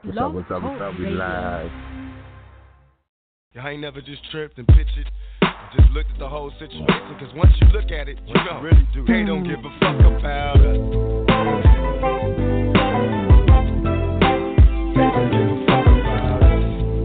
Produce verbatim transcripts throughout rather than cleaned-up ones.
What's up, what's up, what's up? We live. Yeah, I ain't never just tripped and pictured. I just looked at the whole situation, cause once you look at it, you know, really do. They don't give a fuck about us. They don't give a fuck about us.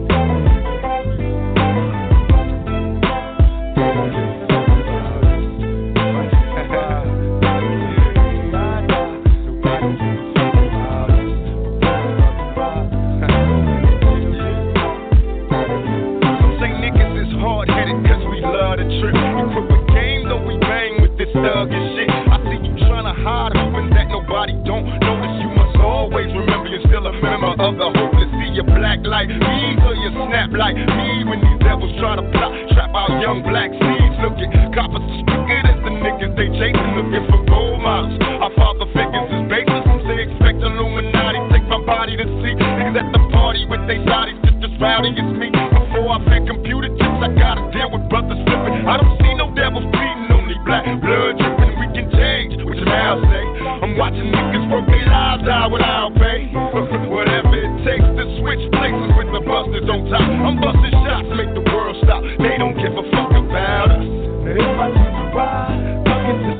Thug and shit. I see you tryna hide, hoping that nobody don't notice. You must always remember you're still a member of the hopeless. See you black like me, so you snap like me. When these devils try to plot, trap out young black seeds. Looking coppers as stupid as the niggas they chasing, looking for role models. Our father figures is baseless. Some say expect Illuminati, take my body to see niggas at the party with they bodies just as rowdy as me. Before I fit computer chips, I gotta deal with brothers flipping. I don't see no devils bleeding, only black blood dripping. We can change what your mouth say. I'm watching niggas work their lives out without pay. Whatever it takes to switch places with the busters on top. I'm busting shots, make the world stop. They don't give a fuck about us. Now if I choose to ride, looking to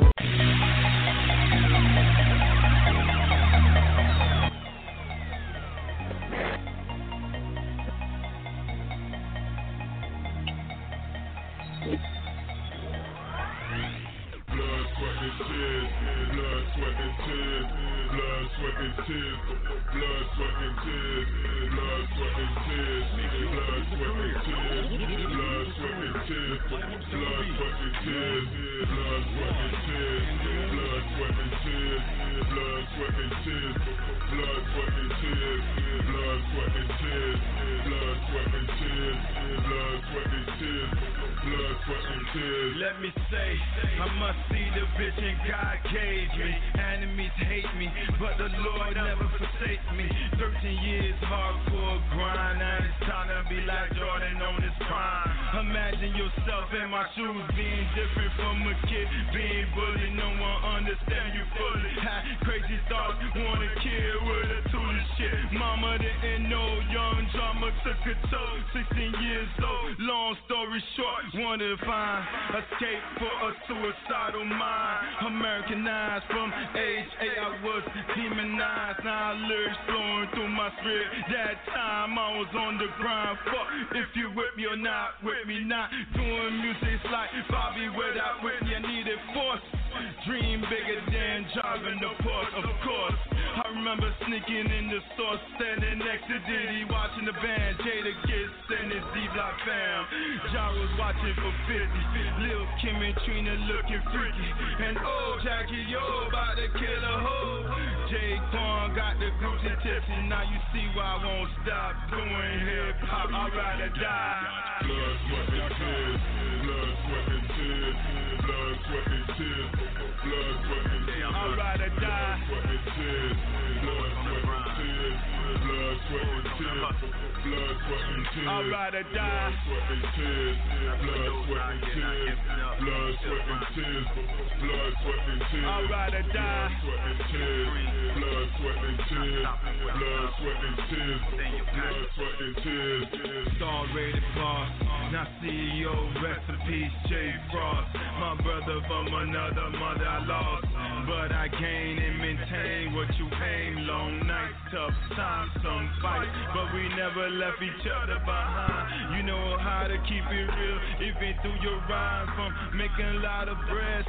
let me say, I must see the vision God gave me. Enemies hate me, but the Lord never forsake me. Thirteen years hardcore grind, and it's time to be like Jordan on his prime. Imagine yourself in my shoes, being different from a kid, being bullied. No one understand you fully. Had crazy thoughts, wanna kill with a tool shit. Mama didn't know, young drama took a toll. Sixteen years old, long story short, wanted to find escape for a suicidal mind. Americanized from age eight, I was demonized. Now lyrics flowing through my spirit. That time I was on the grind. Fuck if you with me or not with me. Not doing music's like Bobby without Whitney. I needed force. Dream bigger than driving the Porsche, of course. I remember sneaking in the store, standing next to Diddy, watching the band. Jada Gist and his D-Block fam. Ja was watching for fifty. Lil Kim and Trina looking freaky. And oh, Jackie, yo, about to kill a hoe. Jay Quan got the Gucci tips, and now you see why I won't stop doing hip-hop. I'd rather die. Blood, sweat, and tears. Blood, sweat, and tears. Blood, sweat, and tears. Blood, sweat, and tears. I'd rather die. Blood, sweat, and tears. Blood, sweat, and tears. Blood, sweat, and tears. Blood, sweat, and tears. I'd rather die. Blood, sweat, and tears. Blood, sweat, and tears. Blood, sweat, and tears. Blood, sweat, and tears. I'd rather die. Blood, sweat, and tears. Blood, sweat, and tears. Blood, sweat, and tears. Blood, sweat, and tears. Star rated boss. Now C E O, rest in peace, Jay Frost. My brother from another mother I lost, but I gain and maintain what you aim. Long nights, tough times, some fights, but we never left each other behind. You know how to keep it real, even through your rhymes. From making a lot of bread.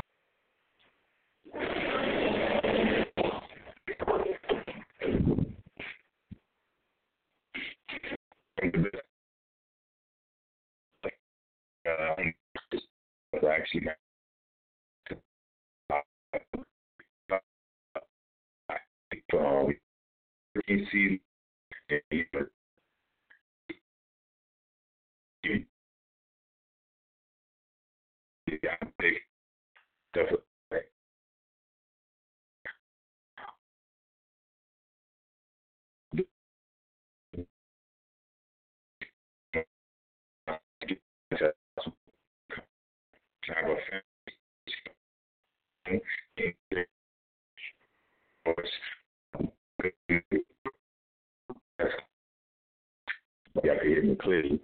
Um, actually, um, you see, yeah, definitely. hear me clearly.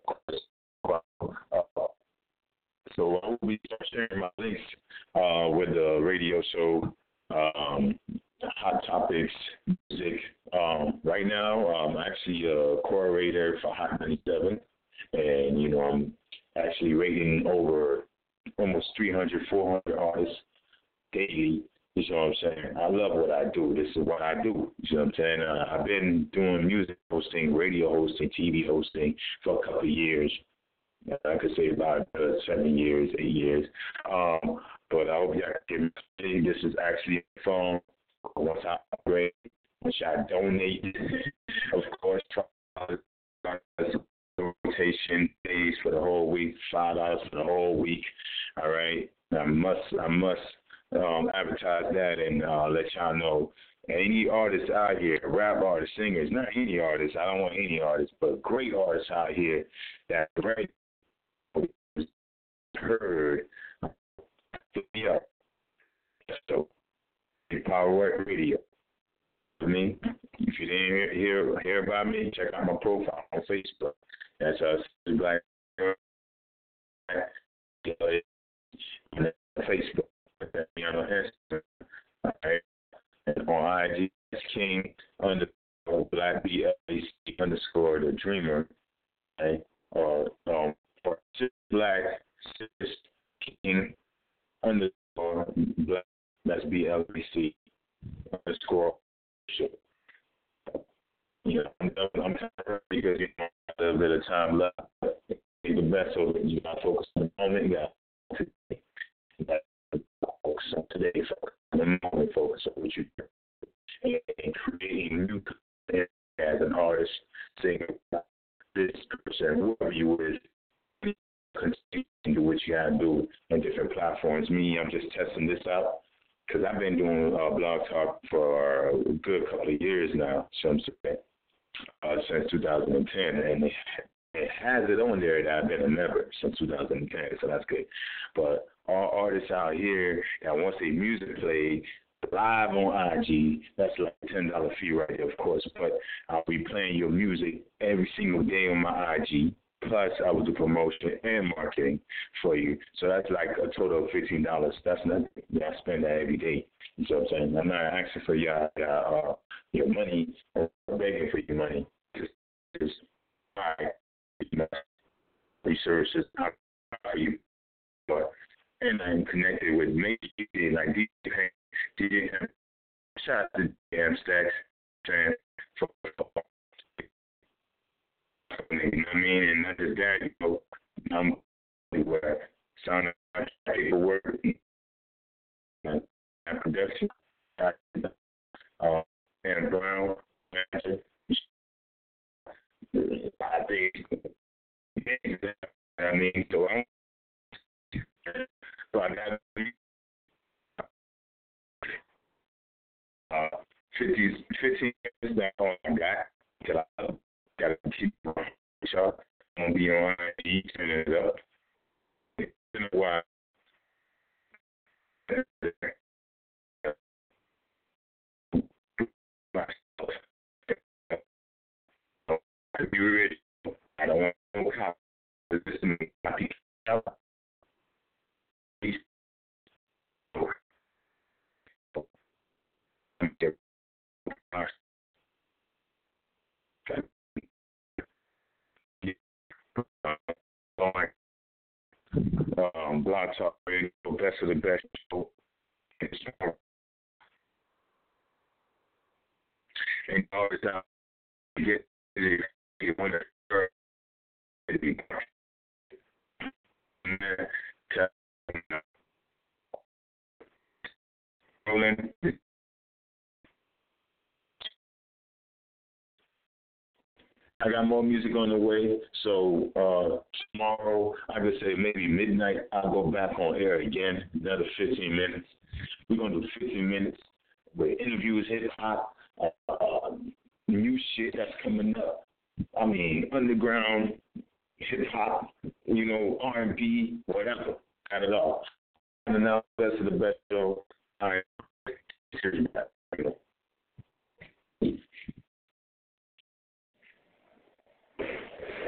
Uh, so I will be sharing my links uh, with the radio show, um, Hot Topics Music. Um, right now, I'm actually a curator for Hot ninety-seven, and you know I'm actually rating over almost three hundred, four hundred artists daily. You know what I'm saying? I love what I do. This is what I do. You know what I'm saying? Uh, I've been doing music hosting, radio hosting, T V hosting for a couple of years. I could say about uh, seven years, eight years. Um, but I hope y'all can see this is actually a phone. Once I upgrade, once I donate, of course, rotation days for the whole week, five dollars for the whole week. All right, I must, I must um, advertise that and uh, let y'all know. Any artists out here, rap artists, singers, not any artists. I don't want any artists, but great artists out here that right heard. Yeah, so Power Work Radio. I mean, if you didn't hear, hear hear about me, check out my profile on Facebook. That's us, Black on Facebook. Me on Instagram. All right. And on I G, it's King underscore Black B L A C underscore the Dreamer. Okay. Or um, or Black King underscore Black. That's B L A C underscore. You know, I'm, I'm kind of because you know, a little bit of time left. Be the best, so that you got to focus on the moment. You got to focus on today. Focus on the moment. Focus on what you do. And, and creating new content as an artist, singer, this person, whoever you is, continue to do what you got to do on different platforms. Me, I'm just testing this out. Because I've been doing uh, Blog Talk for a good couple of years now, so I'm saying, uh, since two thousand ten, and it, it has it on there that I've been a member since two thousand ten, so that's good. But all artists out here that want their music played live on I G, that's like a ten dollars fee right there, of course, but I'll be playing your music every single day on my I G. Plus, I will do promotion and marketing for you. So that's like a total of fifteen dollars. That's nothing. I spend that every day. You know what I'm saying? I'm not asking for your, uh, your money or begging for your money. Just, just buy you know, resources. How you? But, and I'm connected with maybe like D J, D J, shout out to Damn Stacks, saying, for you know what I mean? And not just that, you know, I'm where signing paperwork and production. Uh, and Brown, I think, I mean, so I'm, so I got uh, fifty, fifteen years, that's all I got. Till I gotta keep on. I'm gonna be on I G, turning it up. It's been a while. I be ready. I don't want no cop. This is my people. Um, Blog Talk Radio, best of the best show. And all the time, you get the you want to be rolling. I got more music on the way, so uh, tomorrow, I could say maybe midnight, I'll go back on air again, another fifteen minutes. We're going to do fifteen minutes with interviews, hip-hop, uh, uh, new shit that's coming up. I mean, underground, hip-hop, you know, R and B, whatever, got it all. And now, best of the best show. All right. Here's back. You know.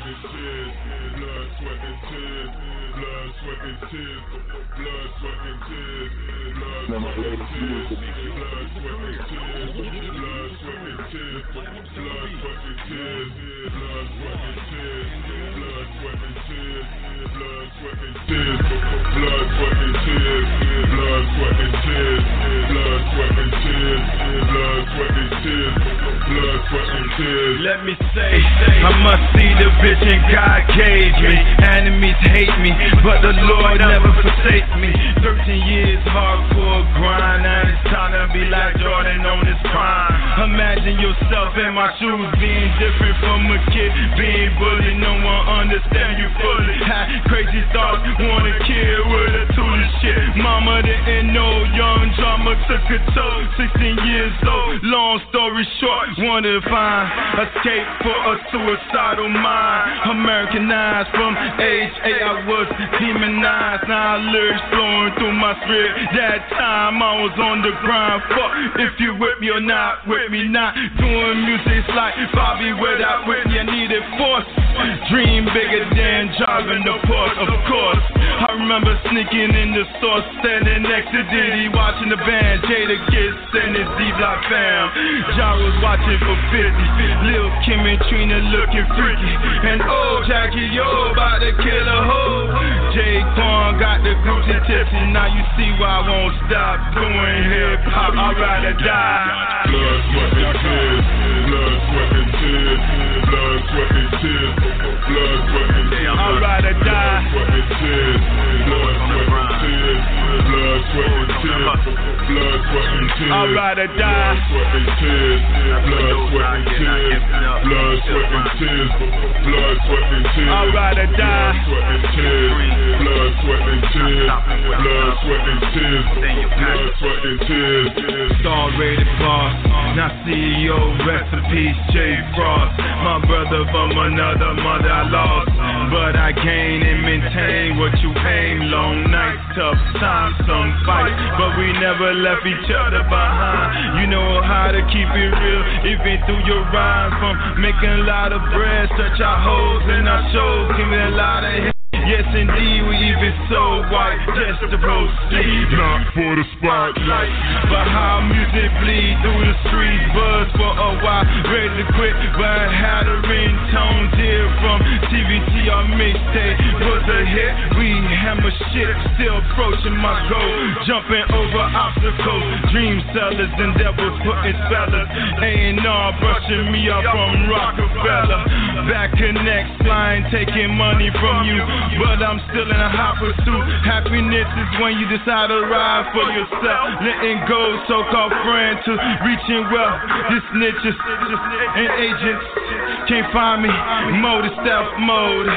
and tears, blood, sweat and tears, blood, sweat and tears, blood, sweat and tears, blood, sweat and tears, blood, sweat and tears, blood, sweat and tears, blood, sweat and tears, blood, sweat and tears, blood, sweat and tears, blood, sweat and tears, blood, sweat and tears, blood, sweat and tears, blood, sweat and tears, blood, sweat and tears, blood, sweat and tears. Let me say, I must see the vision God gave me. Enemies hate me, but the Lord never forsake me. Thirteen years hardcore grind, now it's time to be like Jordan on his prime. Imagine yourself in my shoes, being different from a kid, being bullied. No one understand you fully. Had crazy thoughts, wanna kill with a tool shit. Mama didn't know, young drama took a toll. Sixteen years old, long story short, wanted to find escape for a suicidal mind. Americanized from age eight, I was demonized. Now lyrics flowing through my spirit. That time I was on the grind. Fuck if you with me or not with me. Not doing music's like Bobby without Whitney. I needed force. Dream bigger than driving the Porsche, of course. I remember sneaking in the store, standing next to Diddy, watching the band. Jada Kiss and his D-Block fam. Ja was watching for fifty. Lil Kim and Trina looking freaky. And old Jackie O about to kill a hoe. Jay Quan got the Gucci tips, and now you see why I won't stop doing hip hop. I'd rather die. Blood, sweat and tears, blood, sweat and tears, blood, sweat and tears, blood, sweat and tears. I'd rather die. Blood, sweat and tears, blood, sweat and tears, blood, sweat and tears, blood, sweat and tears. I'd rather die. Blood, sweat and tears, blood, sweat and tears, blood, sweat and tears, blood, sweat and tears. I'd rather die. Blood, sweat and tears, blood, sweat and tears, blood, sweat and tears, blood, sweat and tears. Star rated boss, now C E O, rest in peace, Jay Frost. My brother from another mother I lost, but I gain and maintain what you aim. Long nights, tough times, some fight, but we never left each other behind. You know how to keep it real, even through your rhyme. From making a lot of bread, stretch our hoes in our shows, give me a lot of hits. Yes, indeed, we even so white, just to proceed. Not for the spotlight, but how music bleed through the streets. Buzz for a while, ready to quit, but had a ringtone dear from T V T. Our mixtape was a hit. We hammer shit, still approaching my goal, jumping over obstacles. Dream sellers and devils putting spellers. A and R brushing me off from Rockefeller. Back connects, flying, taking money from you. But I'm still in a hot pursuit. Happiness is when you decide to ride for yourself. Letting go, so-called friends to reaching wealth. This snitches and agents can't find me. Mode is stealth mode.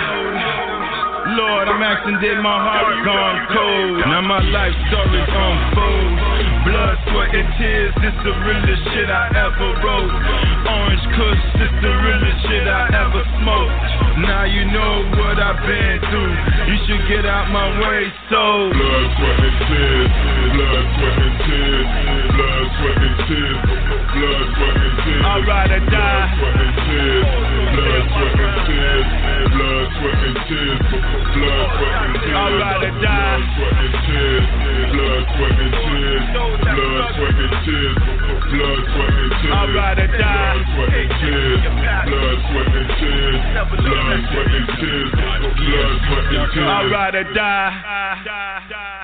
Lord, I'm asking, did my heart gone cold? Now my life story's unfold. Blood, sweat, and tears, this the realest shit I ever wrote. Orange Kush, this the realest shit I ever smoked. Now you know what I've been through. You should get out my way, so blood, sweat, and tears, blood, sweat, and tears, blood, sweat, and tears, blood, sweat, and tears. I'd rather die. Blood, sweat, and tears, blood, sweat, and tears, blood, sweat, and tears. I'd rather die. Blood, sweat, and tears, blood, sweat, and tears, blood, sweat, and tears, blood, sweat, and tears. I'd rather die. Blood, sweat, and tears, blood, sweat, and tears, blood, sweat, and tears, blood, sweat, and tears. I'd rather die.